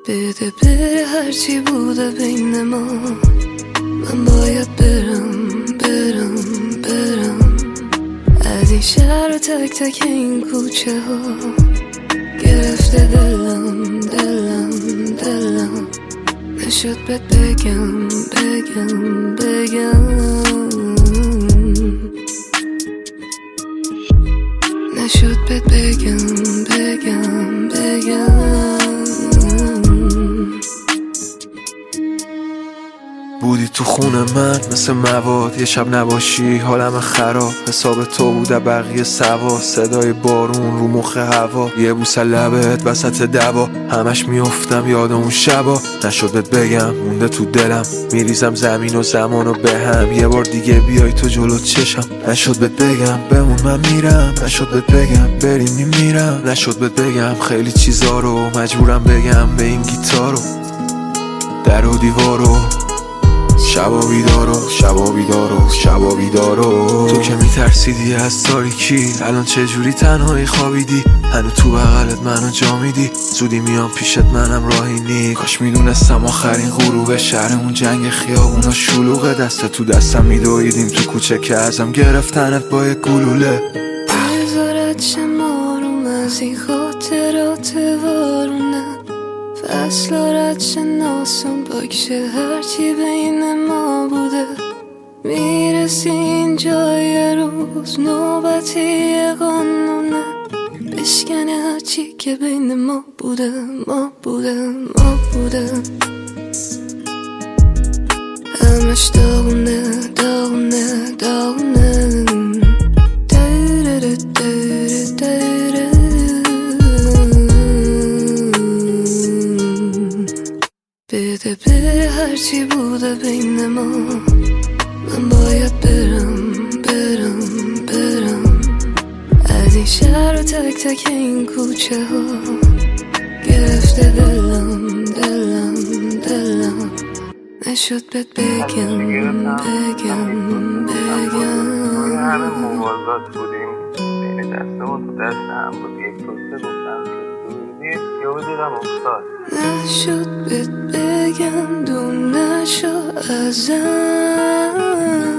بده بره هرچی بوده بین ما، من باید برم از این شهر و تک تک این کوچه ها. گرفته دلم نشد بهت بگم نشد بهت بگم بودی تو خونه من مثل مواد، یه شب نباشی حالم خراب. حساب تو بوده بقیه سوا، صدای بارون رو مخ هوا، یه بوسه لبت وسط دوا. همش میافتم یاد اون شبا، نشد بهت بگم مونده تو دلم. میریزم زمین و زمانو به هم، یه بار دیگه بیای تو جلوت چشم. نشد بهت بگم بمون من میرم، نشد بهت بگم بریم میمیرم. نشد بهت بگم خیلی چیزا رو مجبورم بگم به این گیتارو. در و دیوارو شبا بیدارو تو که میترسیدی از تاریکی، الان چجوری تنهایی خوابیدی؟ هنو تو بغلت منو جا میدی، زودی میام پیشت منم راهی نی. کاش میدونستم آخرین غروب شهرمون جنگ خیابونا شلوغه، دست تو دستم میدویدیم تو کوچه که ازم گرفتنت با یک گلوله. بذارت شمارم از این خاطرات وارونه، فصل رد شناسم بکشه هرچی بین ما بوده. میرسی اینجا یه روز نوبتی قانونه، بشکنه هرچی که بین ما بوده همش داغونه بده بره هرچی بوده بین ما، من باید برم از این شهر و تک تک این کوچه ها. گرفته دلم نشد بهت بگم همه موازات بودیم بین دسته و تو دست هم بود. یک توسته گفتم که دورید یا دیدم افتاد. نشد بهت بگم دور نشو ازم.